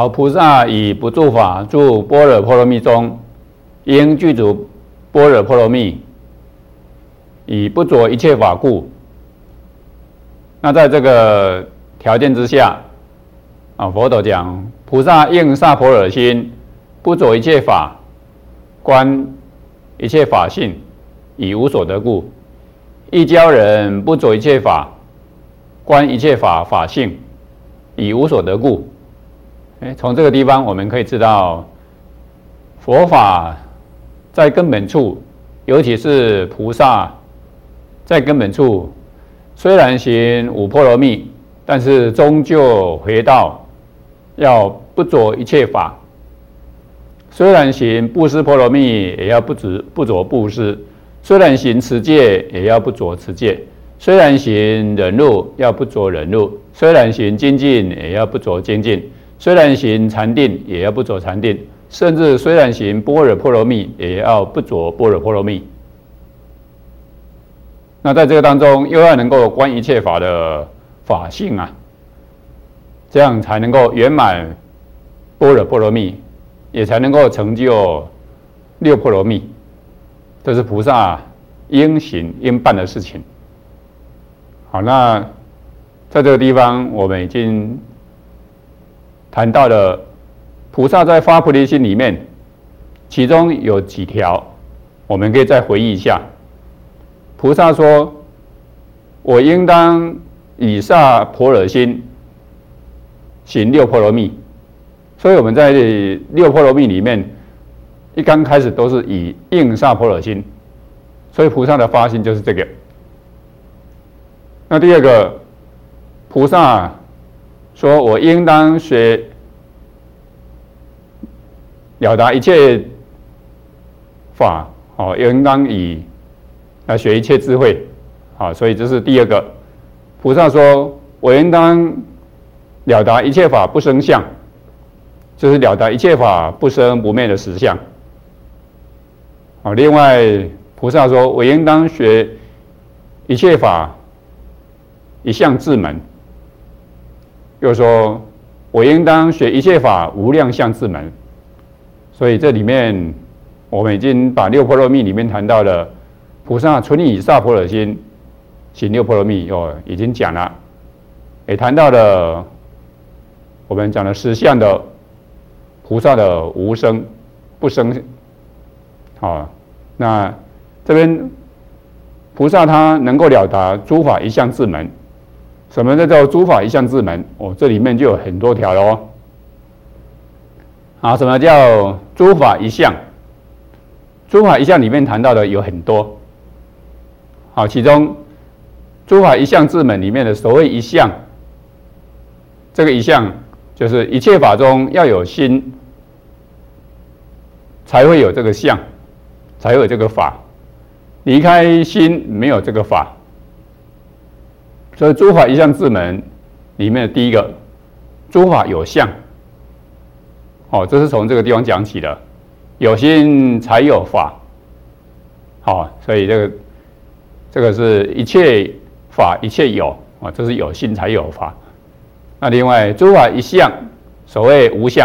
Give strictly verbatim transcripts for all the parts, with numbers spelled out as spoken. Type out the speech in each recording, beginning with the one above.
好，菩萨以不住法住般若波罗蜜中，应具足般若波罗蜜，以不着一切法故。那在这个条件之下，啊，佛陀讲，菩萨应萨婆訶心，不着一切法，观一切法性，以无所得故。亦教人不着一切法，观一切法法性，以无所得故。哎，从这个地方我们可以知道，佛法在根本处，尤其是菩萨在根本处，虽然行五波罗蜜，但是终究回到要不着一切法。虽然行布施波罗蜜，也要不着不着布施；虽然行持戒，也要不着持戒；虽然行忍辱，要不着忍辱；虽然行精进，也要不着精进；虽然行禅定，也要不着禅定；甚至虽然行般若波罗蜜，也要不着般若波罗蜜。那在这个当中，又要能够观一切法的法性啊，这样才能够圆满般若波罗蜜，也才能够成就六波罗蜜。这是菩萨应行应办的事情。好，那在这个地方，我们已经谈到了菩萨在发菩提心里面，其中有几条，我们可以再回忆一下。菩萨说：“我应当以萨婆訶心行六波罗蜜。”所以我们在六波罗蜜里面，一刚开始都是以应萨婆訶心，所以菩萨的发心就是这个。那第二个，菩萨说：“我应当学了达一切法，哦，应当以来学一切智慧。”好，所以这是第二个。菩萨说：“我应当了达一切法不生相，就是了达一切法不生不灭的实相。”好，另外菩萨说：“我应当学一切法一相智门。”又说：“我应当学一切法无量相智门。”所以这里面我们已经把六波罗蜜里面谈到了菩萨纯以萨婆訶心行六波罗蜜，哦，已经讲了，也谈到了我们讲的实相的菩萨的无生不生。好，那这边菩萨他能够了达诸法一相智门。什么叫做诸法一相智门？哦，这里面就有很多条了哦。好，什么叫诸法一相？诸法一相里面谈到的有很多。好，其中诸法一相智门里面的所谓一相，这个一相就是一切法中要有心，才会有这个相，才会有这个法。离开心，没有这个法。所以诸法一相智门里面的第一个，诸法有相。哦，这是从这个地方讲起的，有心才有法。好，所以这个这个是一切法一切有啊，这是有心才有法。那另外诸法一相，所谓无相。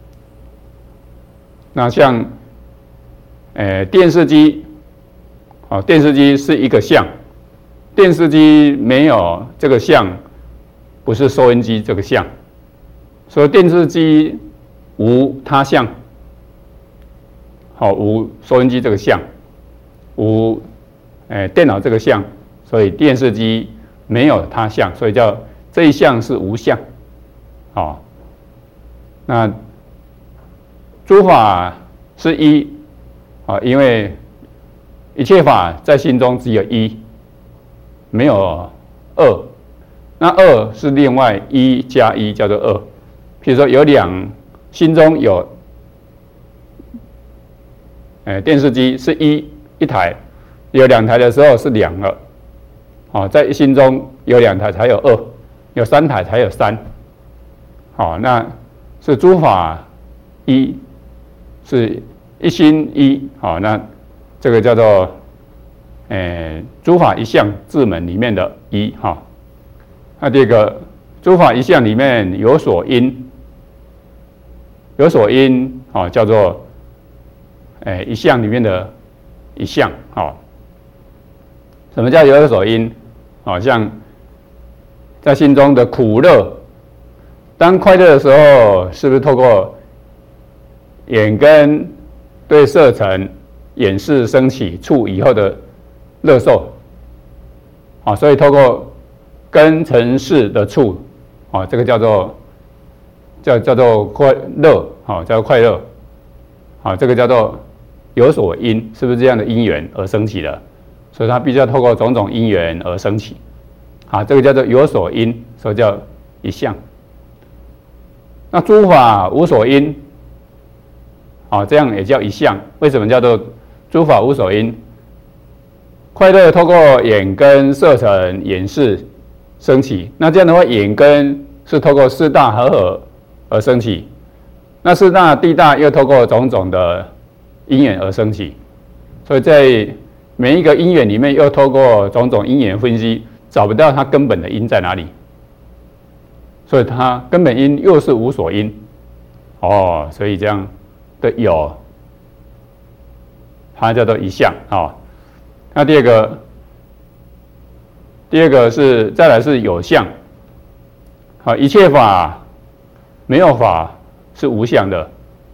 那像呃电视机，啊，电视机是一个相。电视机没有这个相，不是收音机这个相，所以电视机无他相，好，无收音机这个相，无诶电脑这个相，所以电视机没有他相，所以叫这一相是无相，好，那诸法是一，啊，因为一切法在心中只有一。没有二，那二是另外一加一叫做二。譬如说有两，心中有，呃，电视机是一一台，有两台的时候是两个，好，在心中有两台才有二，有三台才有三，好，那是诸法一，是一心一，好，那这个叫做。诶，诸法一相智门里面的一哈，那这个诸法一相里面有所因， 有所因，哦，叫做，哎，一项里面的一项，哦。什么叫有所因？好像在心中的苦乐，当快乐的时候，是不是透过眼根对色尘、眼识升起触以后的乐受？啊，所以透过根尘识的触，啊，这个叫做叫叫做快乐，好，叫做快乐，好，这个叫做有所因，是不是这样的因缘而升起的？所以它必须要透过种种因缘而升起，啊，这个叫做有所因，所以叫一相。那诸法无所因，啊，这样也叫一相。为什么叫做诸法无所因？快乐透过眼根、色尘、眼识升起，那这样的话，眼根是透过四大合合而升起，那四大地大又透过种种的因缘而升起，所以在每一个因缘里面，又透过种种因缘分析，找不到它根本的因在哪里，所以它根本因又是无所因，哦，所以这样的有，它叫做一相啊、哦。那第二个，第二个是再来是有相，好，一切法没有法是无相的，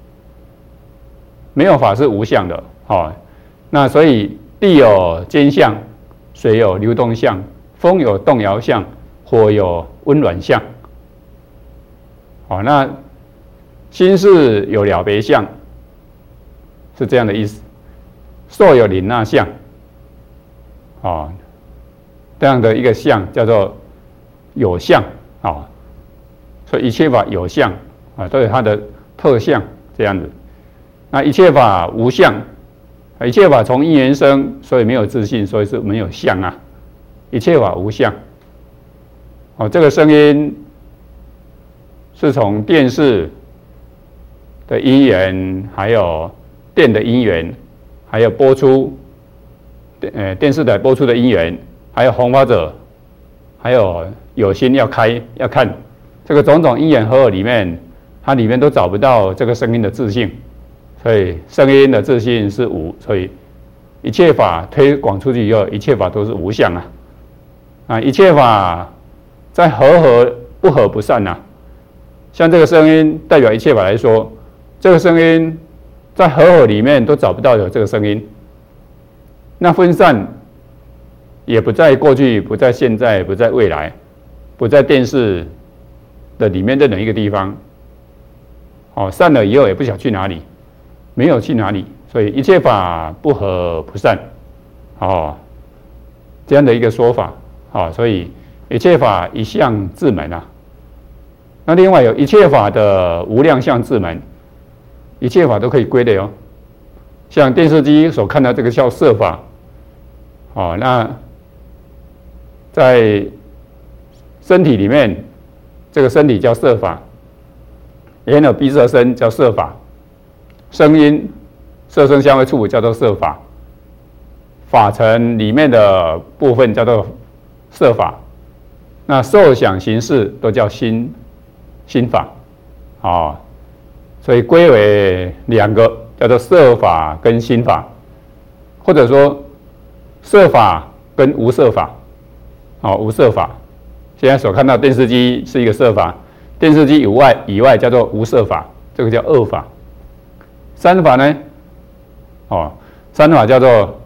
没有法是无相的，好，那所以。地有坚相，水有流动相，风有动摇相，火有温暖相。好，那心是有了别相，是这样的意思。受有领纳相，啊，这样的一个相叫做有相啊。所以一切法有相啊，都有它的特相这样子。那一切法无相。一切法从因缘生，所以没有自性，所以是没有相啊。一切法无相。哦，这个声音是从电视的因缘，还有电的因缘，还有播出，呃，电视台播出的因缘，还有弘法者，还有有心要开要看，这个种种因缘合合里面，它里面都找不到这个声音的自性。所以声音的自性是无，所以一切法推广出去以后，一切法都是无相啊！啊，一切法在合合不合不散啊。像这个声音代表一切法来说，这个声音在合合里面都找不到有这个声音。那分散也不在过去，不在现在，不在未来，不在电视的里面任何一个地方。哦，散了以后也不晓得去哪里。没有去哪里，所以一切法不合不散，哦，这样的一个说法，哦，所以一切法一相自门啊。那另外有一切法的无量相自门，一切法都可以归类哦。像电视机所看到这个叫色法，哦，那在身体里面，这个身体叫色法，眼耳鼻舌身叫色法。声音、色声香味触叫做色法，法尘里面的部分叫做色法，那受想行识都叫心心法，啊、哦，所以归为两个，叫做色法跟心法，或者说色法跟无色法，哦，无色法。现在所看到电视机是一个色法，电视机以外以外叫做无色法，这个叫二法。三法呢？哦，三法叫做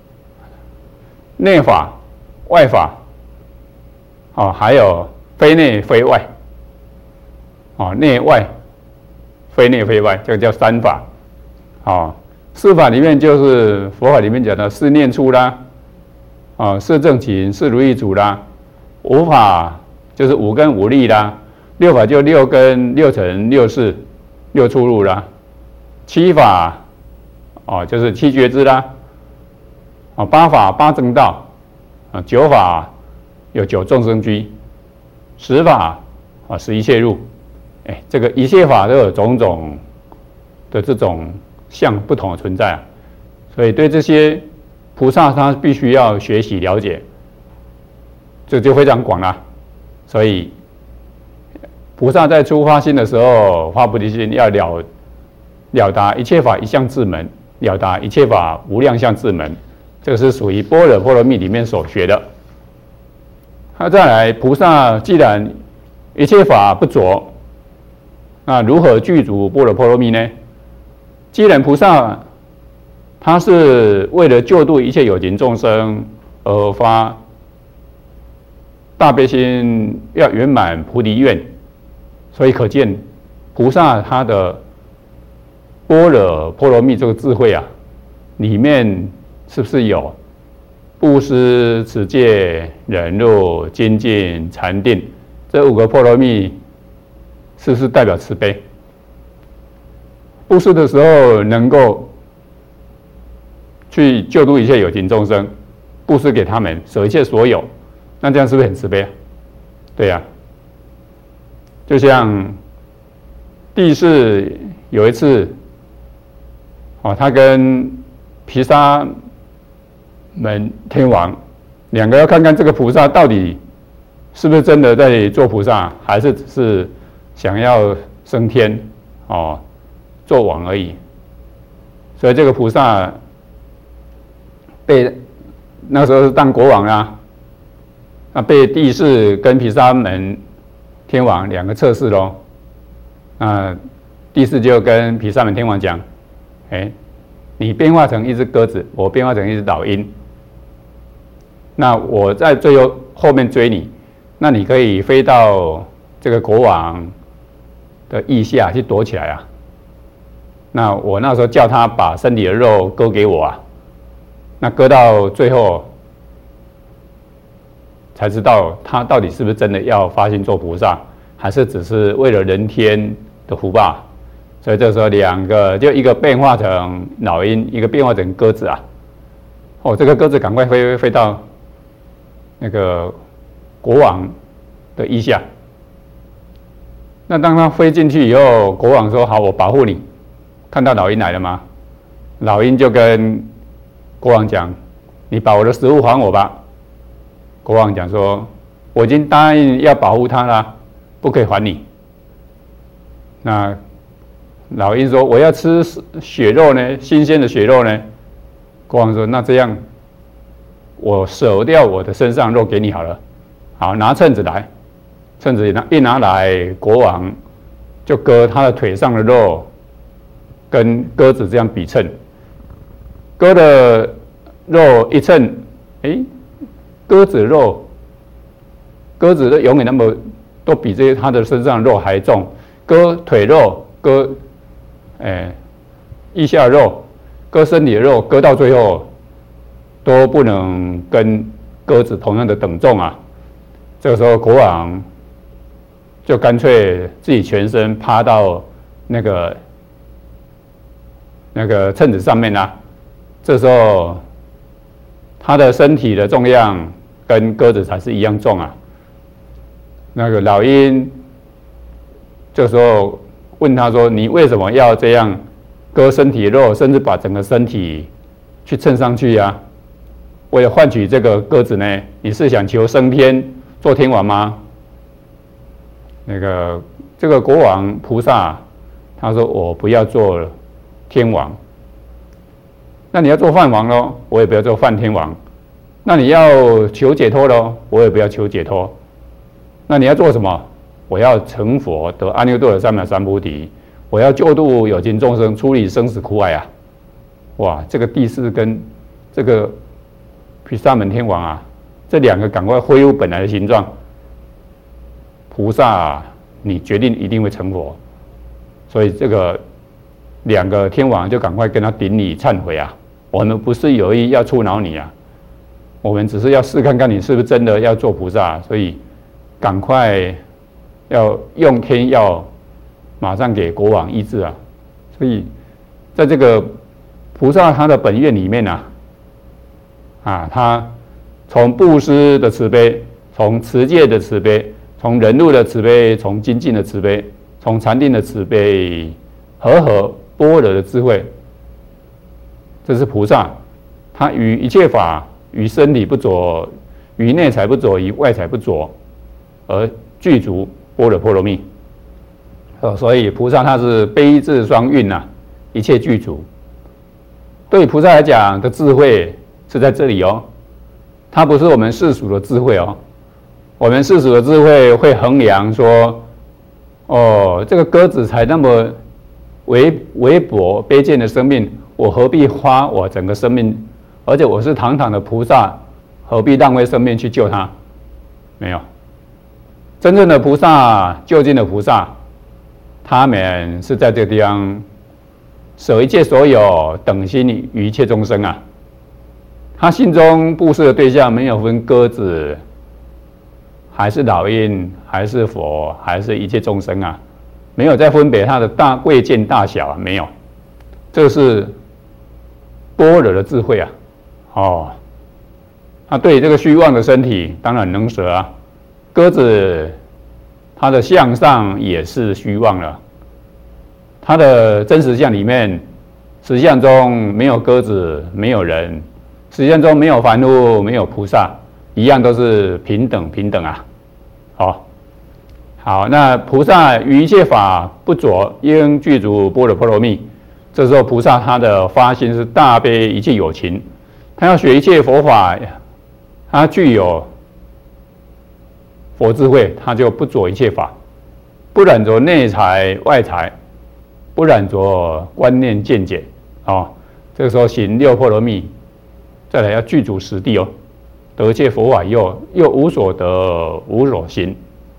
内法、外法，哦，还有非内非外，哦，内外、非内非外，这个叫三法。哦，四法里面就是佛法里面讲的四念处啦，哦，四正勤、四如意足啦。五法就是五根五力啦，六法就六根、六尘、六识、六出入啦。七法，哦，就是七觉支啦，啊，八法八正道，啊，九法有九众生居，十法啊十一切入，哎，这个一切法都有种种的这种相不同的存在啊，所以对这些菩萨他必须要学习了解，这就非常广啦，所以菩萨在出发心的时候，发菩提心要了了达一切法一向智门，了达一切法无量相智门，这个是属于般若波罗蜜里面所学的。那再来，菩萨既然一切法不着，那如何具足般若波罗蜜呢？既然菩萨他是为了救度一切有情众生而发大悲心，要圆满菩提愿，所以可见菩萨他的般若波罗蜜这个智慧啊，里面是不是有布施、持戒、忍辱、精进、禅定这五个波罗蜜？是不是代表慈悲？布施的时候能够去救度一切有情众生，布施给他们，舍一切所有，那这样是不是很慈悲啊？对呀、啊，就像帝释有一次，哦，他跟毗沙门天王两个要看看这个菩萨到底是不是真的在做菩萨，还是只是想要升天哦，做王而已。所以这个菩萨被那时候是当国王啊，那被帝释跟毗沙门天王两个测试咯。那帝释就跟毗沙门天王讲：“哎，你变化成一只鸽子，我变化成一只老鹰。那我在最后后面追你，那你可以飞到这个国王的腋下去躲起来啊。那我那时候叫他把身体的肉割给我啊，那割到最后才知道他到底是不是真的要发心做菩萨，还是只是为了人天的福报。所以这时候两个就一个变化成老鹰，一个变化成鸽子啊。哦，这个鸽子赶快飞飞到那个国王的腋下。那当他飞进去以后，国王说：“好，我保护你。”看到老鹰来了吗？老鹰就跟国王讲：“你把我的食物还我吧。”国王讲说：“我已经答应要保护他了，不可以还你。”那老鹰说：“我要吃血肉呢，新鲜的血肉呢。”国王说：“那这样，我舍掉我的身上肉给你好了。”好，拿秤子来，秤子一拿来，国王就割他的腿上的肉，跟鸽子这样比称。割的肉一称，哎，鸽子肉，鸽子的永远那么都比这些他的身上的肉还重。割腿肉，割，哎，腋下肉，割身体的肉，割到最后都不能跟鸽子同样的等重啊。这个时候国王就干脆自己全身趴到那个那个秤子上面啊。这时候他的身体的重量跟鸽子才是一样重啊。那个老鹰这时候问他说：“你为什么要这样割身体肉，甚至把整个身体去称上去呀、啊？为了换取这个鸽子呢？你是想求升天做天王吗？”那个这个国王菩萨他说：“我不要做天王。”那你要做梵王咯，我也不要做梵天王。那你要求解脱咯，我也不要求解脱。那你要做什么？我要成佛，得阿耨多罗三藐三菩提。我要救度有情众生，出离生死苦海啊！哇，这个帝释跟这个毗沙门天王啊，这两个赶快恢复本来的形状。菩萨啊，你决定一定会成佛，所以这个两个天王就赶快跟他顶礼忏悔啊！我们不是有意要触恼你啊，我们只是要试看看你是不是真的要做菩萨，所以赶快要用天药，马上给国王医治啊！所以在这个菩萨他的本愿里面啊，啊，他从布施的慈悲，从持戒的慈悲，从忍辱的慈悲，从精进的慈悲，从禅定的慈悲，和合般若的智慧，这是菩萨，他于一切法，于身体不着，于内财不着，于外财不着，而具足般若波罗蜜。 哦，所以菩萨他是悲智双运呐，一切具足。对菩萨来讲的智慧是在这里哦，它不是我们世俗的智慧哦。我们世俗的智慧会衡量说，哦，这个鸽子才那么微微薄卑贱的生命，我何必花我整个生命？而且我是堂堂的菩萨，何必浪费生命去救它？没有，真正的菩萨，究竟的菩萨，他们是在这个地方舍一切所有，等心于一切众生啊。他心中布施的对象没有分鸽子，还是老鹰，还是佛，还是一切众生啊，没有再分别他的大贵贱大小啊，没有，这是般若的智慧啊。哦，他对这个虚妄的身体当然能舍啊，鸽子它的相上也是虚妄了。它的真实相里面，实相中没有鸽子，没有人，实相中没有凡夫，没有菩萨，一样都是平等平等啊。好，好，那菩萨于一切法不着，应具足般若波罗蜜。这时候菩萨他的发心是大悲一切有情，他要学一切佛法，他具有佛智慧，他就不着一切法，不染着内财外财。不染着观念见解，哦，这个时候行六波罗蜜，再来要具足实地哦，得一切佛法以后，又无所得，无所行，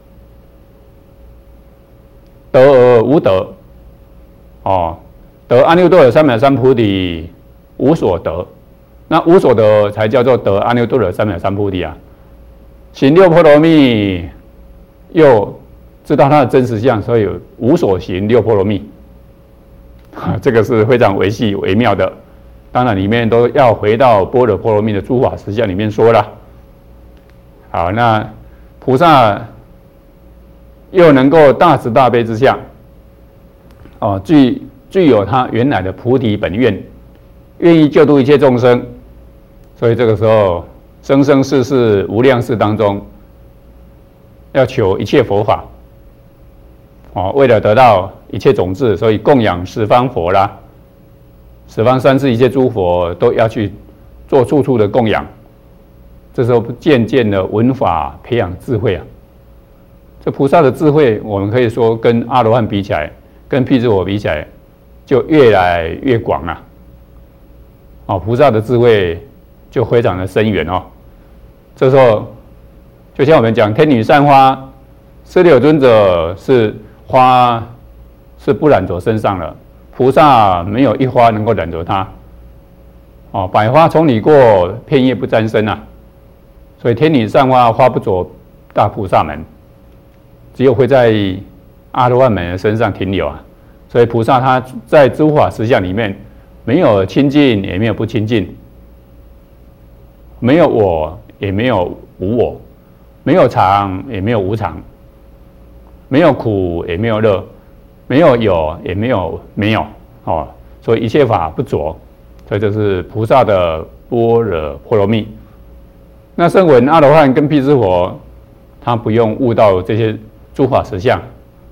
得而无得，哦，得阿耨多罗三藐三菩提，无所得，那无所得才叫做得阿耨多罗三藐三菩提啊。行六波罗蜜，又知道它的真实相，所以无所行六波罗蜜。这个是非常微细微妙的，当然里面都要回到般若波罗蜜的诸法实相里面说了。好，那菩萨又能够大慈大悲之相，哦，具具有他原来的菩提本愿，愿意救度一切众生，所以这个时候生生世世无量世当中，要求一切佛法。哦，为了得到一切种子，所以供养十方佛啦，十方三世一切诸佛都要去做处处的供养。这时候渐渐的闻法培养智慧啊。这菩萨的智慧，我们可以说跟阿罗汉比起来，跟辟支佛比起来，就越来越广啊。哦，菩萨的智慧就非常的深远哦。这时候，就像我们讲天女散花，舍利弗尊者是。花是不染着身上的，菩萨没有一花能够染着它。哦，百花丛里过，片叶不沾身啊。所以天女散花，花不着大菩萨门，只有会在阿罗汉门的身上停留啊。所以菩萨他在诸法实相里面，没有亲近，也没有不亲近，没有我，也没有无我，没有常，也没有无常。没有苦也没有乐，没有有也没有没有哦，所以一切法不着，所以这是菩萨的般若波罗蜜。那声闻阿罗汉跟辟支佛，他不用悟到这些诸法实相，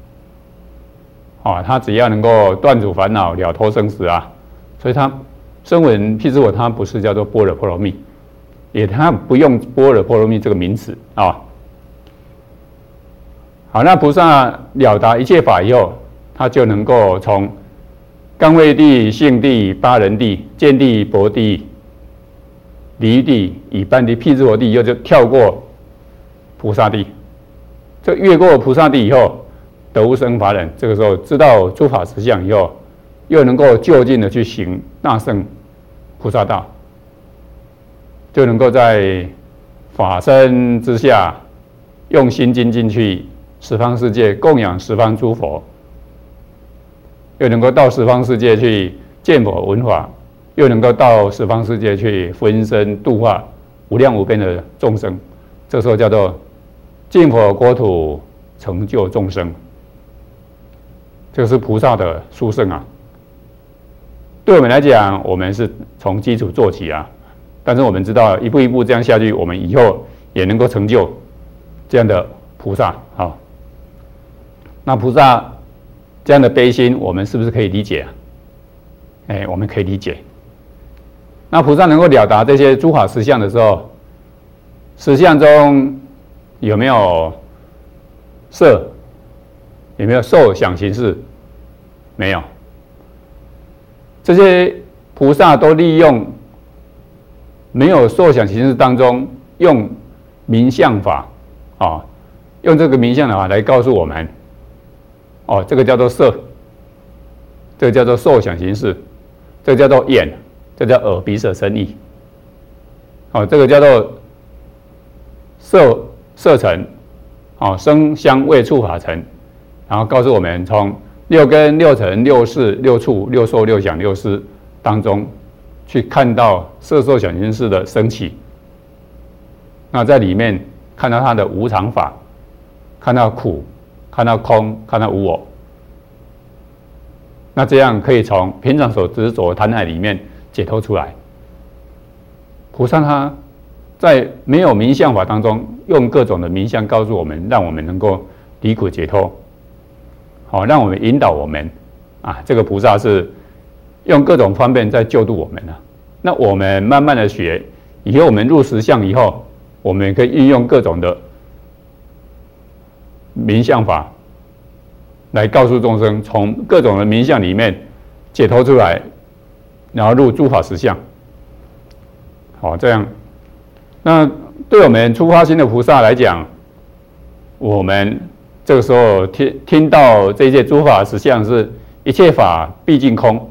哦，他只要能够断除烦恼，了脱生死啊，所以他声闻辟支佛他不是叫做般若波罗蜜，也他不用般若波罗蜜这个名词啊。哦，好，那菩萨了达一切法以后，他就能够从刚位地、性地、八人地、见地、薄地、离地、以般地、辟支佛地，又就跳过菩萨地。这越过菩萨地以后，得无生法忍。这个时候知道诸法实相以后，又能够就近的去行大乘菩萨道，就能够在法身之下用心精进去。十方世界供养十方诸佛，又能够到十方世界去见佛闻法，又能够到十方世界去分身度化无量无边的众生，这时候叫做净佛国土，成就众生。这个是菩萨的殊胜啊！对我们来讲，我们是从基础做起啊，但是我们知道一步一步这样下去，我们以后也能够成就这样的菩萨啊。那菩萨这样的悲心，我们是不是可以理解啊？哎，我们可以理解。那菩萨能够了达这些诸法实相的时候，实相中有没有色？有没有受想行识？没有。这些菩萨都利用没有受想行识当中，用名相法啊，用这个名相法来告诉我们，哦，这个叫做色，这个叫做受想行识，这个叫做眼，这叫耳鼻舌身意，哦，这个叫做色色尘，哦，声香味触法尘，然后告诉我们从六根、六尘、六识、六触、六受、六想、六识当中，去看到色受想行识的升起。那在里面看到它的无常法，看到苦，看到空，看到无我。那这样可以从平常所执着贪爱里面解脱出来。菩萨他在没有名相法当中，用各种的名相告诉我们，让我们能够离苦解脱。好，让我们引导我们啊，这个菩萨是用各种方便在救度我们啊。那我们慢慢的学，以后我们入实相以后，我们可以运用各种的名相法来告诉众生，从各种的名相里面解脱出来，然后入诸法实相。好，这样，那对我们初发心的菩萨来讲，我们这个时候听听到这些诸法实相是一切法毕竟空，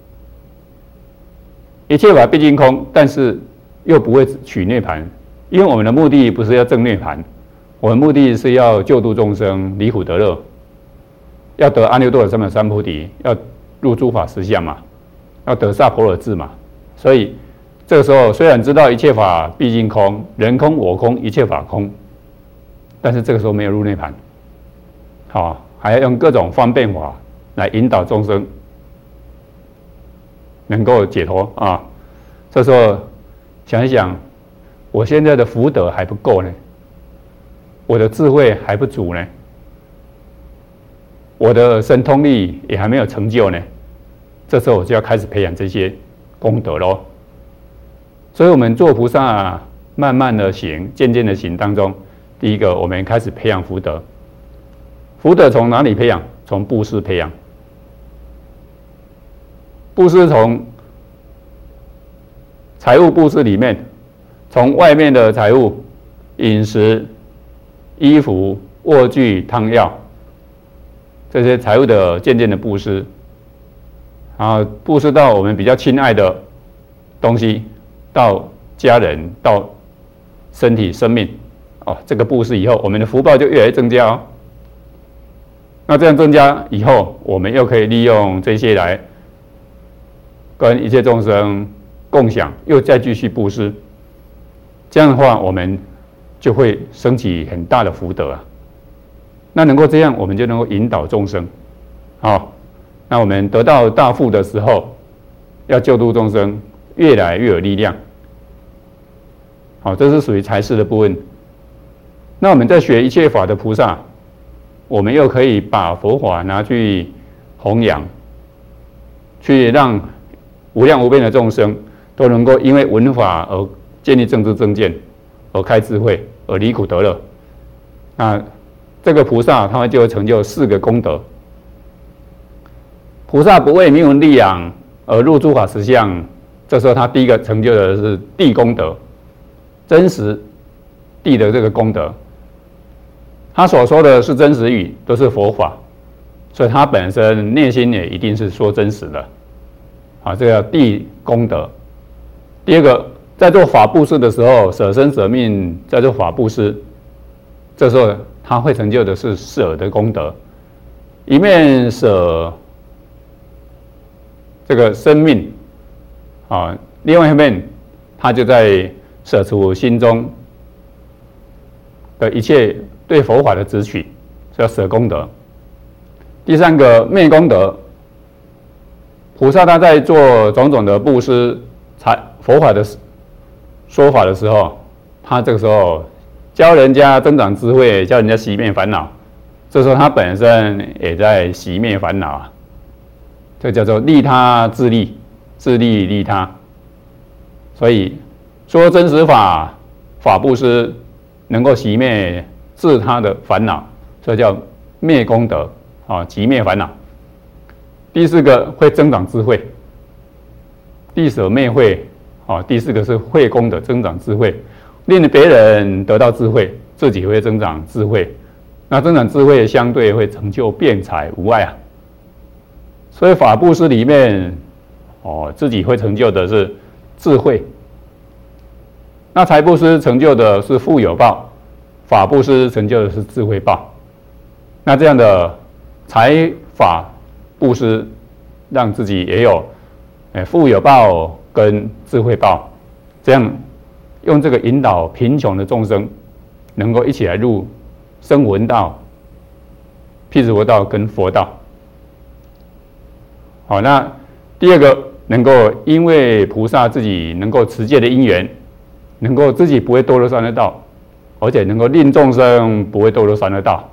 一切法毕竟空，但是又不会取涅槃，因为我们的目的不是要证涅槃，我们目的是要救度众生，离苦得乐，要得阿耨多罗三藐三菩提，要入诸法实相嘛，要得萨婆訶智嘛。所以这个时候虽然知道一切法毕竟空，人空我空，一切法空，但是这个时候没有入涅槃。好，还要用各种方便法来引导众生能够解脱啊！这时候想一想，我现在的福德还不够呢，我的智慧还不足呢，我的神通力也还没有成就呢。这时候我就要开始培养这些功德咯。所以我们做菩萨，慢慢的行，渐渐的行当中，第一个我们开始培养福德。福德从哪里培养？从布施培养。布施从财物布施里面，从外面的财物、饮食、衣服、卧具、汤药这些财物的渐渐的布施，然后布施到我们比较亲爱的东西，到家人，到身体、生命。哦，这个布施以后，我们的福报就越来越增加哦。那这样增加以后，我们又可以利用这些来跟一切众生共享，又再继续布施。这样的话，我们就会升起很大的福德啊。那能够这样，我们就能够引导众生。好，那我们得到大富的时候，要救度众生，越来越有力量。好，这是属于财施的部分。那我们在学一切法的菩萨，我们又可以把佛法拿去弘扬，去让无量无边的众生都能够因为闻法而建立正知正见，而开智慧，而离苦得乐。那这个菩萨他们就会成就四个功德。菩萨不为名闻利养而入诸法实相，这时候他第一个成就的是地功德，真实地的这个功德。他所说的是真实语，都是佛法，所以他本身内心也一定是说真实的。啊，这个叫地功德。第二个，在做法布施的时候，舍身舍命在做法布施，这时候他会成就的是舍的功德，一面舍这个生命，啊，另外一面他就在舍除心中的一切对佛法的执取，叫舍功德。第三个灭功德，菩萨他在做种种的布施、财佛法的说法的时候，他这个时候教人家增长智慧，教人家熄灭烦恼， 这时候他本身也在熄灭烦恼啊，这叫做利他自利，自利利他。所以说真实法，法布施能够熄灭自他的烦恼，所以叫灭功德啊，寂灭烦恼。第四个会增长智慧，地舍灭慧啊。第四个是慧功德增长智慧，令别人得到智慧，自己会增长智慧。那增长智慧相对会成就辩才无碍啊。所以法布施里面哦，自己会成就的是智慧。那财布施成就的是富有报，法布施成就的是智慧报。那这样的财法布施，让自己也有诶富有报跟智慧报，这样用这个引导贫穷的众生，能够一起来入声闻道、辟支佛道跟佛道。好，那第二个能够因为菩萨自己能够持戒的因缘，能够自己不会堕落三恶道，而且能够令众生不会堕落三恶道。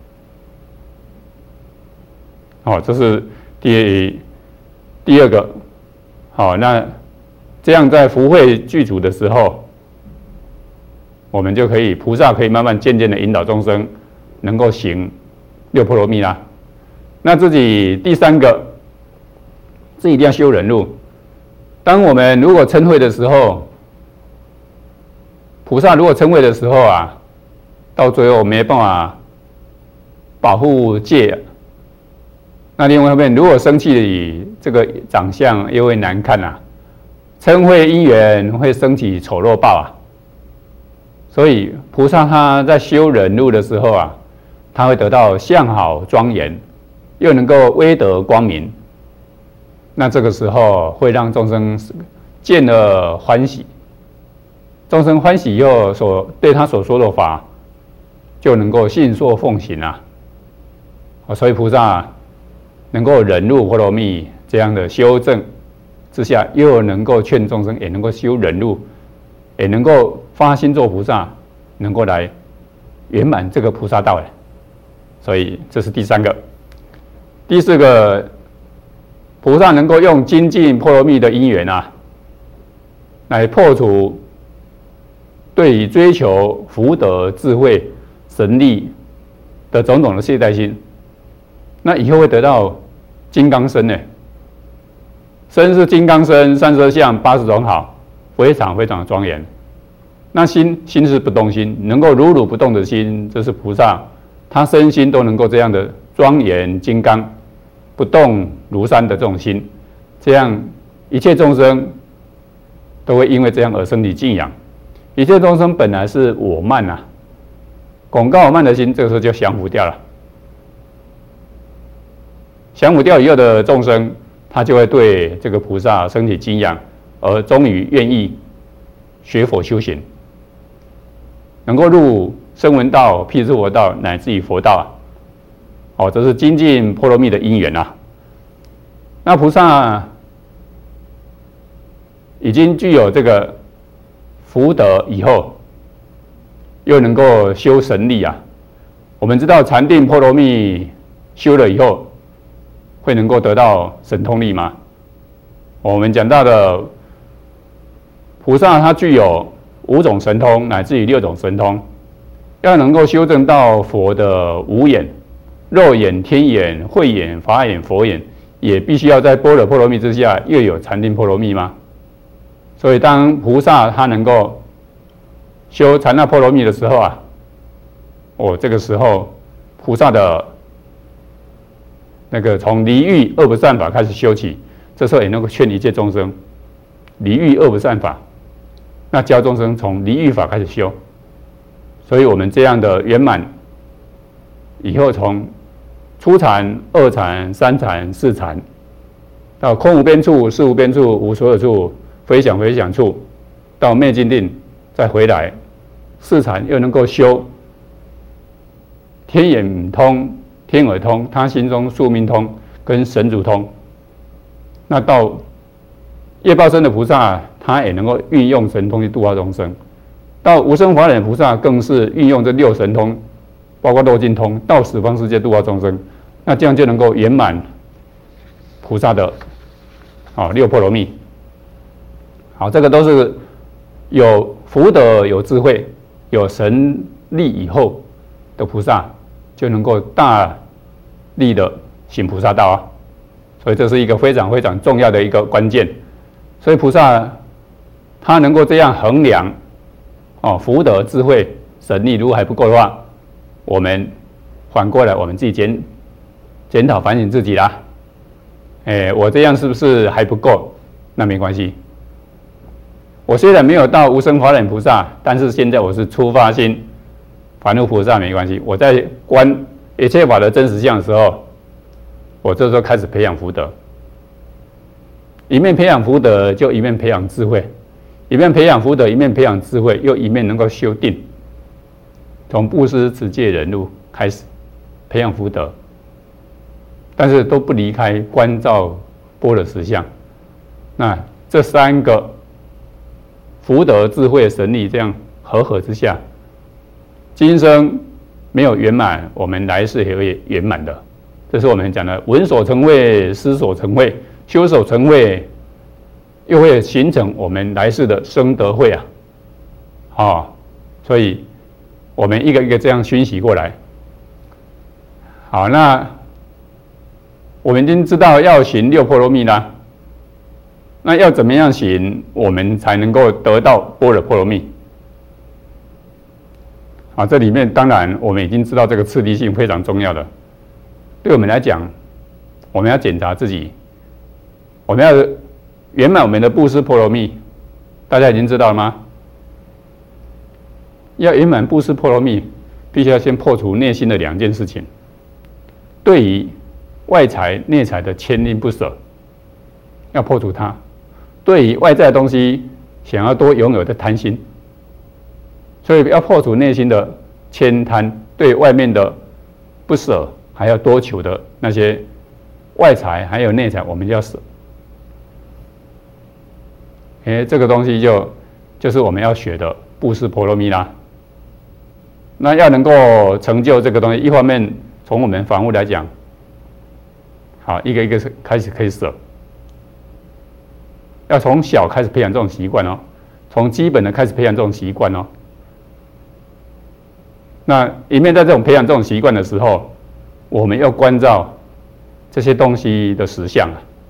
好，这是第第二个。好，那这样在福慧具足的时候，我们就可以，菩萨可以慢慢渐渐的引导众生，能够行六波罗蜜啦。那自己第三个，自己一定要修忍辱。当我们如果嗔恚的时候，菩萨如果嗔恚的时候啊，到最后没办法保护戒。那另外一方面，如果生气，这个长相又会难看啊，嗔恚因缘会升起丑陋报啊。所以菩萨他在修忍辱的时候啊，他会得到相好庄严，又能够威德光明。那这个时候会让众生见了欢喜，众生欢喜以后所对他所说的法，就能够信受奉行啊。所以菩萨能够忍辱波罗蜜这样的修正之下，又能够劝众生，也能够修忍辱，也能够发心做菩萨，能够来圆满这个菩萨道。所以这是第三个。第四个，菩萨能够用精进波罗蜜的因缘啊，来破除对于追求福德、智慧、神力的种种的懈怠心。那以后会得到金刚身呢？身是金刚身，三十相，八十种好，非常非常的庄严。那心心是不动心，能够如如不动的心，这是菩萨，他身心都能够这样的庄严金刚，不动如山的这种心，这样一切众生都会因为这样而生起敬仰。一切众生本来是我慢啊，广告我慢的心，这个时候就降服掉了。降服掉以后的众生，他就会对这个菩萨升起敬仰，而终于愿意学佛修行，能够入声闻道、辟支佛道，乃至于佛道啊。哦，这是精进波罗蜜的因缘啊。那菩萨已经具有这个福德以后，又能够修神力啊。我们知道禅定波罗蜜修了以后，会能够得到神通力吗？我们讲到的菩萨，他具有五种神通，乃至于六种神通，要能够修正到佛的五眼、肉眼、天眼、慧眼、法眼、佛眼，也必须要在般若波罗蜜之下，又有禅定波罗蜜吗？所以，当菩萨他能够修禅那波罗蜜的时候啊，哦，这个时候菩萨的那个从离欲恶不善法开始修起，这时候也能够劝一切众生离欲恶不善法，那教众生从离欲法开始修。所以我们这样的圆满以后，从初禅、二禅、三禅、四禅，到空无边处、事无边处、无所有处、非想非想处，到灭尽定，再回来四禅又能够修天眼通、天耳通、他心中宿命通跟神足通。那到业报身的菩萨，他也能够运用神通去度化众生。到无生法忍菩萨更是运用这六神通， 包括漏尽通，到十方世界度化众生，那这样就能够圆满菩萨的啊六波罗蜜。好，这个都是有福德、有智慧、有神力以后的菩萨，就能够大力的行菩萨道啊。所以这是一个非常非常重要的一个关键。所以菩萨他能够这样衡量哦，福德、智慧、神力如果还不够的话，我们反过来我们自己检检讨反省自己啦。哎，我这样是不是还不够？那没关系。我虽然没有到无生法忍菩萨，但是现在我是初发心凡夫菩萨，没关系。我在观一切法的真实相的时候，我这时候开始培养福德，一面培养福德，就一面培养智慧；一面培养福德，一面培养智慧，又一面能够修定。从布施、持戒、忍辱开始培养福德，但是都不离开观照般若实相。那这三个福德、智慧、神力这样合合之下，今生没有圆满，我们来世也会圆满的。这是我们讲的闻所成慧、思所成慧、修所成慧，又会形成我们来世的生德慧啊！哦，所以我们一个一个这样熏习过来。好，那我们已经知道要行六波罗蜜啦。那要怎么样行，我们才能够得到般若波罗蜜？啊，这里面当然我们已经知道这个次第性非常重要的。对我们来讲，我们要检查自己，我们要圆满我们的布施波罗蜜。大家已经知道了吗？要圆满布施波罗蜜，必须要先破除内心的两件事情：对于外财、内财的牵恋不舍，要破除它。对于外在的东西想要多拥有的贪心，所以要破除内心的悭贪，对外面的不舍，还要多求的那些外财还有内财，我们就要舍。哎，这个东西就就是我们要学的布施波罗蜜啦。那要能够成就这个东西，一方面从我们凡夫来讲，好，一个一个开始可以舍。要从小开始培养这种习惯哦，从基本的开始培养这种习惯哦。那一面在这种培养这种习惯的时候，我们要关照这些东西的实相啊。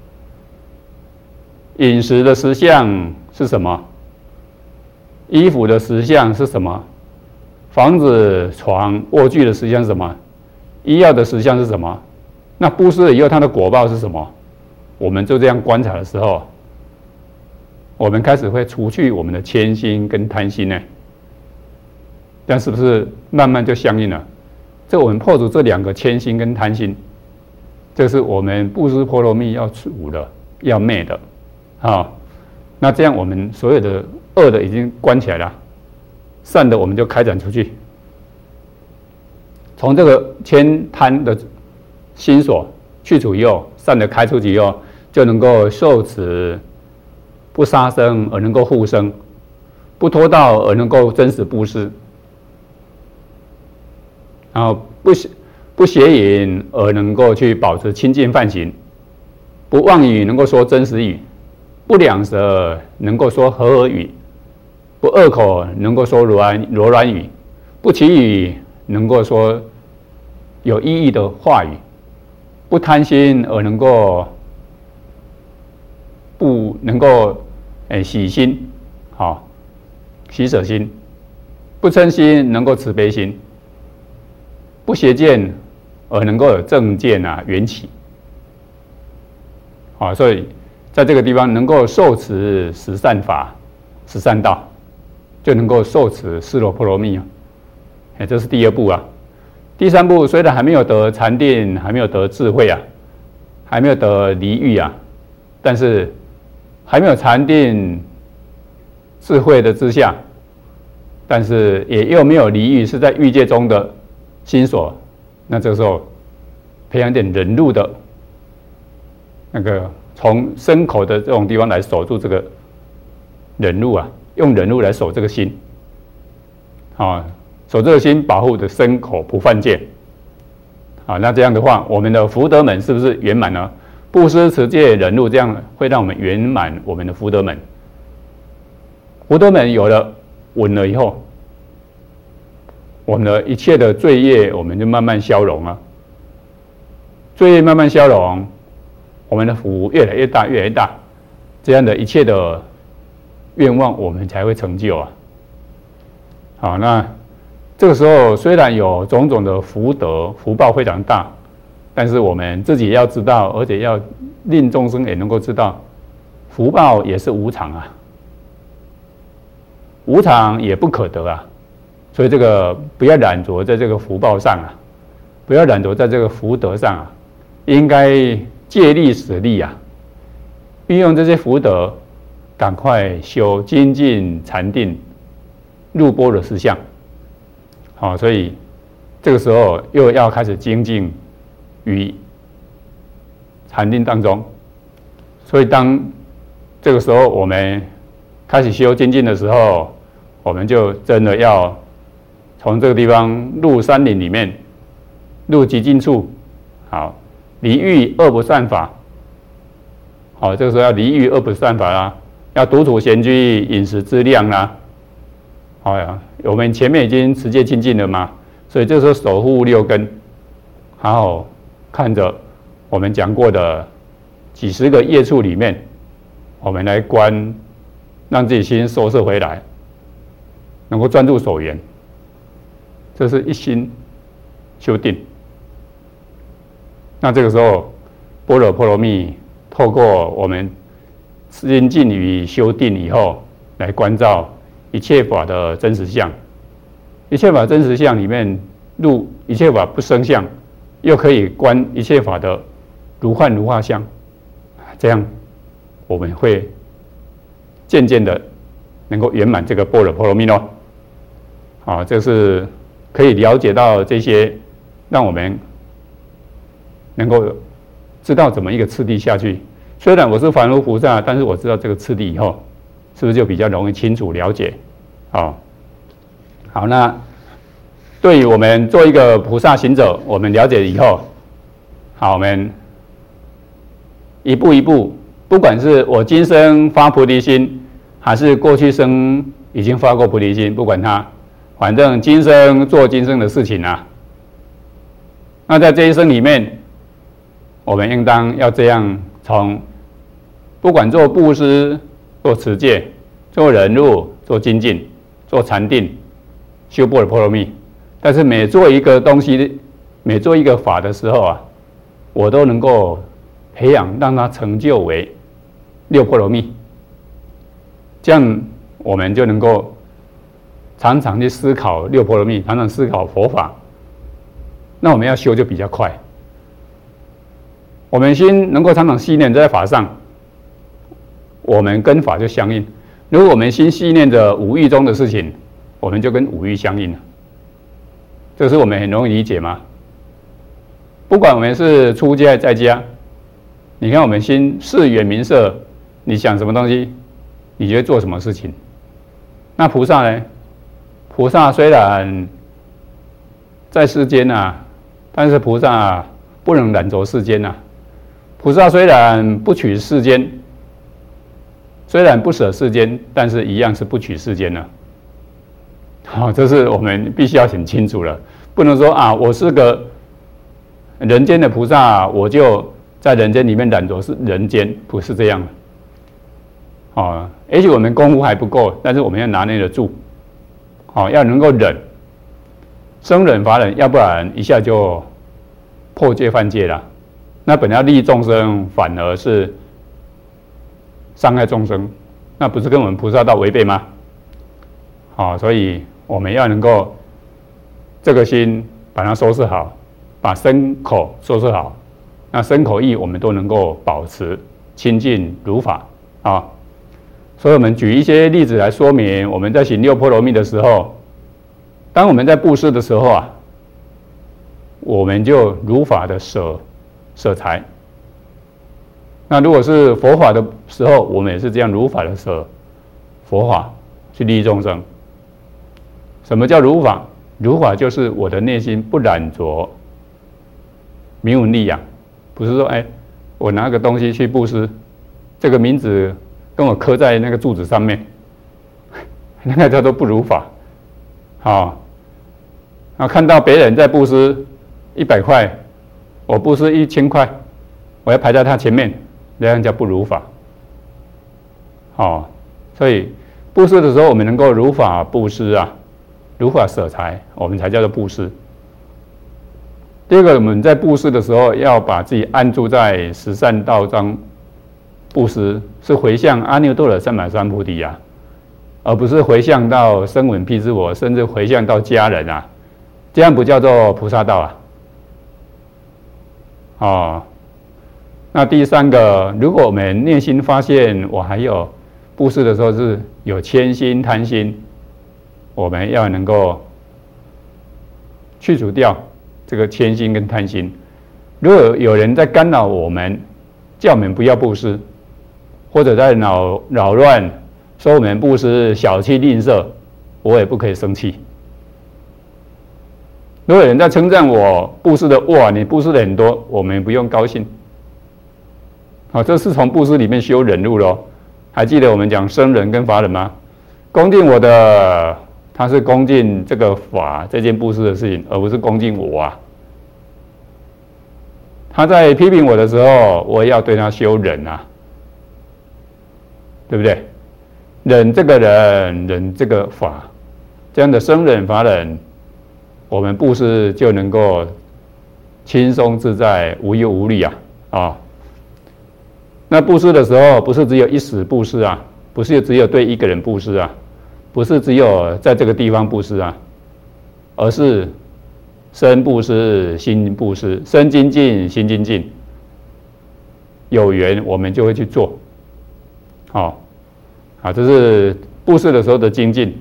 饮食的实相是什么？衣服的实相是什么？房子、床、卧具的实相是什么？医药的实相是什么？那布施了以后，它的果报是什么？我们就这样观察的时候，我们开始会除去我们的谦心跟贪心呢，但是不是慢慢就相应了？这我们破除这两个谦心跟贪心，这是我们布施波罗蜜要除的、要灭的，啊，那这样我们所有的恶的已经关起来了，善的我们就开展出去。从这个谦贪的心所去除以后，善的开出去以后，就能够受持。不杀生而能够护生，不偷盗而能够真实布施，然后不不邪淫而能够去保持清净梵行，不妄语能够说真实语，不两舌能够说和合语，不恶口能够说柔软柔软语，不绮语能够说有意义的话语，不贪心而能够不能够哎喜心，好喜舍心，不嗔心能够慈悲心，不邪见而能够有正见啊缘起，好，所以在这个地方能够受持十善法、十善道，就能够受持四罗波罗蜜啊。哎，这是第二步啊。第三步虽然还没有得禅定，还没有得智慧啊，还没有得离欲啊，但是还没有禅定智慧的之下，但是也又没有离欲，是在欲界中的心所，那这个时候培养点忍辱的那个，从身口的这种地方来守住这个忍辱啊，用忍辱来守这个心，啊， 守这个心，保护的身口不犯戒。好，那这样的话，我们的福德门是不是圆满呢？布施、持戒、忍辱，这样会让我们圆满我们的福德门。福德门有了稳了以后，我们的一切的罪业，我们就慢慢消融了。罪业慢慢消融，我们的福越来越大，越来越大，这样的一切的愿望，我们才会成就啊。好，那这个时候虽然有种种的福德福报非常大，但是我们自己要知道，而且要令众生也能够知道，福报也是无常啊，无常也不可得啊。所以这个不要染着在这个福报上啊，不要染着在这个福德上啊，应该借力使力啊，运用这些福德，赶快修精进禅定，入般若实相。好，所以这个时候又要开始精进于禅定当中。所以当这个时候我们开始修精进的时候，我们就真的要从这个地方入山林里面，入极静处，好，离欲恶不善法。好，这个时候要离欲恶不善法啦，要独处闲居，饮食质量啦。好呀，我们前面已经持戒精进了嘛，所以这时候守护六根，好好看着我们讲过的几十个业处里面，我们来观，让自己心收摄回来，能够专注守缘，这是一心修定。那这个时候，般若波罗蜜透过我们精进与修定以后，来关照一切法的真实相。一切法真实相里面，入一切法不生相，又可以观一切法的如幻如化相。这样，我们会渐渐的能够圆满这个般若波罗蜜咯。好，这是可以了解到这些，让我们能够知道怎么一个次第下去。虽然我是凡夫菩萨，但是我知道这个次第以后，是不是就比较容易清楚了解？好，好，那对于我们做一个菩萨行者，我们了解以后，好，我们一步一步，不管是我今生发菩提心，还是过去生已经发过菩提心，不管它，反正今生做今生的事情啊。那在这一生里面，我们应当要这样从，不管做布施、做持戒、做忍辱、做精进、做禅定、修般若波罗蜜，但是每做一个东西，每做一个法的时候啊，我都能够培养，让它成就为六波罗蜜。这样我们就能够常常去思考六波罗蜜，常常思考佛法，那我们要修就比较快。我们心能够常常系念在法上，我们跟法就相应。如果我们心系念着五欲中的事情，我们就跟五欲相应了。这是我们很容易理解吗？不管我们是出家在家，你看我们心事缘名色，你想什么东西，你就会做什么事情。那菩萨呢？菩萨虽然在世间啊，但是菩萨不能染着世间啊。菩萨虽然不取世间，虽然不舍世间，但是一样是不取世间的。好，这是我们必须要很清楚了，不能说啊，我是个人间的菩萨，我就在人间里面染着是人间，不是这样的。哦，也许我们功夫还不够，但是我们要拿捏得住。好，要能够忍，生忍法忍，要不然一下就破戒犯戒了。那本来要利益众生，反而是伤害众生，那不是跟我们菩萨道违背吗？好，所以我们要能够这个心把它收拾好，把身口收拾好，那身口意我们都能够保持清净如法啊。所以我们举一些例子来说明，我们在行六波罗蜜的时候，当我们在布施的时候啊，我们就如法的舍舍财。那如果是佛法的时候，我们也是这样如法的舍佛法，去利益众生。什么叫如法？ 如法就是我的内心不染着名闻利养，不是说哎，我拿个东西去布施，这个名字跟我刻在那个柱子上面，那个叫做不如法。好，然后看到别人在布施一百块，我布施一千块，我要排在他前面，这样叫不如法。好，所以布施的时候，我们能够如法布施啊，如法舍财，我们才叫做布施。第二个，我们在布施的时候，要把自己安住在十善道中布施，是回向阿耨多罗三藐三菩提啊，而不是回向到声闻辟支佛，甚至回向到家人啊，这样不叫做菩萨道啊。哦，那第三个，如果我们内心发现我还有布施的时候是有谦心、贪心，我们要能够去除掉这个谦心跟贪心。如果有人在干扰我们，叫我们不要布施，或者在扰扰乱说我们布施小气吝啬，我也不可以生气。如果有人在称赞我布施的，哇，你布施的很多，我们不用高兴。好，这是从布施里面修忍辱咯。还记得我们讲僧人跟法人吗？恭敬我的，他是恭敬这个法这件布施的事情，而不是恭敬我啊。他在批评我的时候，我也要对他修忍啊，对不对？忍这个人，忍这个法，这样的僧人法人，我们布施就能够轻松自在、无忧无虑啊！啊，那布施的时候，不是只有一时布施啊，不是只有对一个人布施啊，不是只有在这个地方布施啊，而是身布施、心布施，身精进、心精进，有缘我们就会去做。好，啊，这是布施的时候的精进。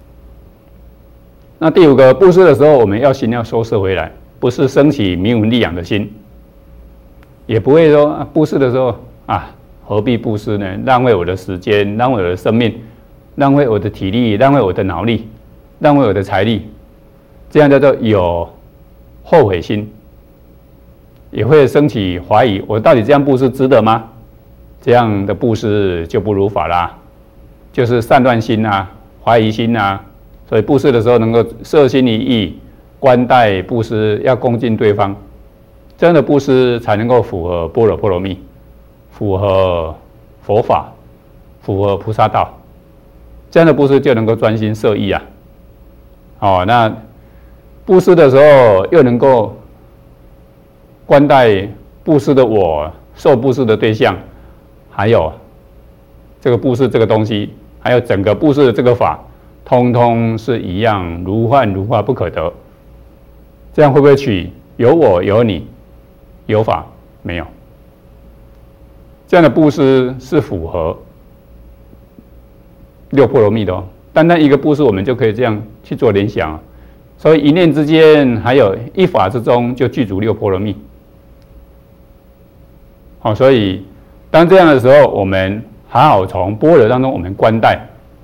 那第五个，布施的时候，我们要心要收摄回来，不是升起名闻利养的心，也不会说、啊、布施的时候啊，何必布施呢？浪费我的时间，浪费我的生命，浪费我的体力，浪费我的脑力，浪费我的财力，这样叫做有后悔心，也会升起怀疑，我到底这样布施值得吗？这样的布施就不如法啦，就是散乱心啊，怀疑心啊。所以布施的时候能够摄心一意，观待布施要恭敬对方，这样的布施才能够符合般若波罗蜜，符合佛法，符合菩萨道，这样的布施就能够专心摄意啊。哦，那布施的时候又能够观待布施的我、受布施的对象，还有这个布施这个东西，还有整个布施的这个法，通通是一样，如幻如化，不可得。这样会不会取有我有你有法？没有。这样的布施是符合六波罗蜜的哦。单单一个布施，我们就可以这样去做联想。所以一念之间，还有一法之中，就具足六波罗蜜。好，所以当这样的时候，我们好好从般若当中，我们观待。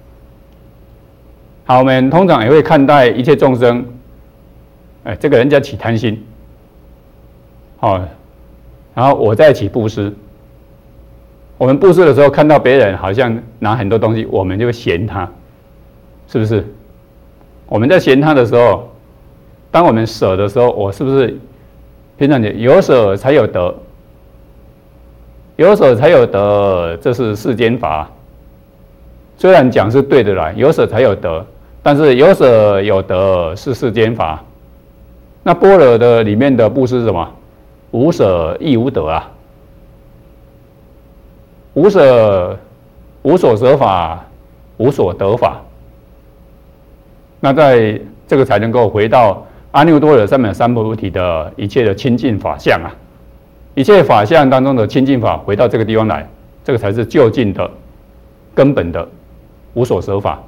好，我们通常也会看待一切众生，哎，这个人家起贪心，好，然后我在起布施。我们布施的时候，看到别人好像拿很多东西，我们就会嫌他，是不是？我们在嫌他的时候，当我们舍的时候，我是不是平常讲有舍才有得？有舍才有得，这是世间法。虽然讲是对的啦，有舍才有得。但是有舍有得是世间法，那般若的里面的布施是什么？无舍亦无得啊，无舍无所舍法，无所得法。那在这个才能够回到阿耨多罗三藐三菩提的一切的清净法相啊，一切法相当中的清净法，回到这个地方来，这个才是究竟的、根本的无所舍法。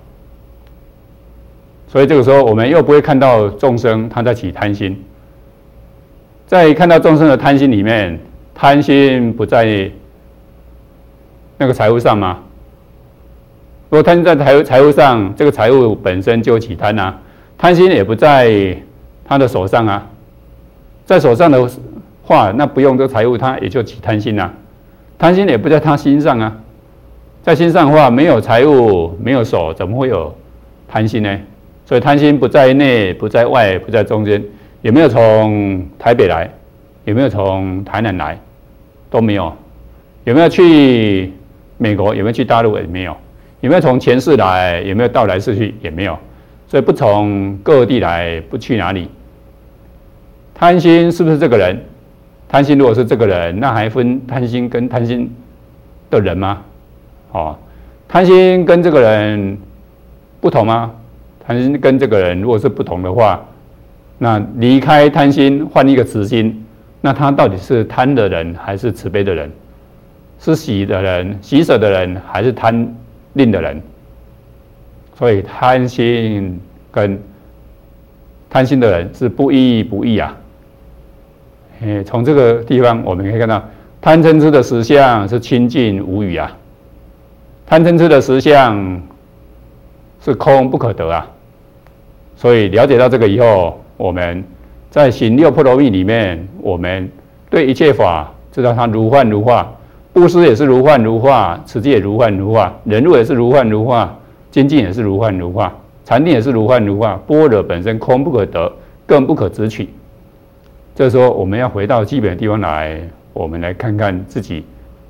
所以这个时候，我们又不会看到众生他在起贪心，在看到众生的贪心里面，贪心不在那个财物上吗？如果贪心在财财物上，这个财物本身就起贪啊， 贪心也不在他的手上啊，在手上的话，那不用这财物，他也就起贪心啦、啊。贪心也不在他心上啊，在心上的话，没有财物，没有手，怎么会有贪心呢？所以贪心不在内，不在外，不在中间，也没有从台北来，也没有从台南来，都没有。有没有去美国？有没有去大陆？也没有。有没有从前世来？有没有到来世去？也没有。所以不从各地来，不去哪里？贪心是不是这个人？贪心如果是这个人，那还分贪心跟贪心的人吗？哦，贪心跟这个人不同吗？贪心跟这个人如果是不同的话，那离开贪心，换一个慈心，那他到底是贪的人还是慈悲的人？是喜的人、喜舍的人，还是贪吝的人？所以贪心跟贪心的人是不一不异啊。诶，从这个地方我们可以看到，贪嗔痴的实相是清净无余啊。贪嗔痴的实相是空不可得啊。所以了解到这个以后，我们在行六波罗蜜里面，我们对一切法知道它如幻如化，布施也是如幻如化，持戒也如幻如化，忍辱也是如幻如化，精进也是如幻如化，禅定也是如幻如化。般若本身空不可得，更不可执取。这时候我们要回到基本的地方来，我们来看看自己，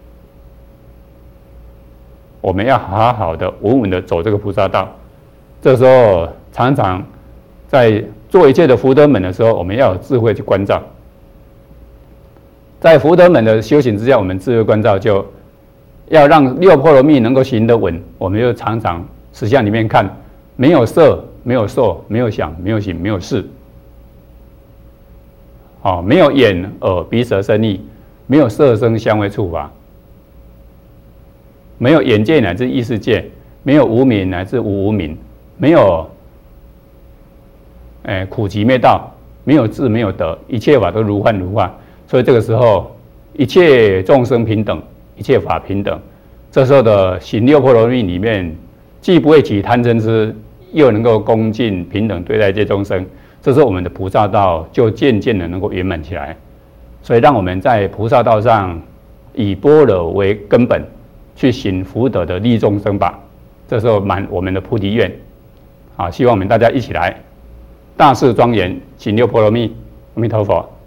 我们要好好的、稳稳的走这个菩萨道。这时候常常在做一切的福德门的时候，我们要有智慧去关照。在福德门的修行之下，我们智慧关照就要让六波罗蜜能够行得稳。我们就常常实相里面看，没有色，没有受，没有想，没有行，没有识。哦，没有眼、耳、鼻、舌、身、意，没有色声香味触法，没有眼界乃至意识界，没有无明乃至无无明，没有哎苦集灭道，没有智，没有德，一切法都如幻如化。所以这个时候，一切众生平等，一切法平等。这时候的行六波罗蜜里面，既不会起贪嗔痴，又能够恭敬平等对待一切众生。这时候我们的菩萨道就渐渐的能够圆满起来。所以让我们在菩萨道上以般若为根本，去行福德的利众生吧。这时候满我们的菩提愿。好，希望我们大家一起来大事庄严，行六波罗蜜。阿弥陀佛。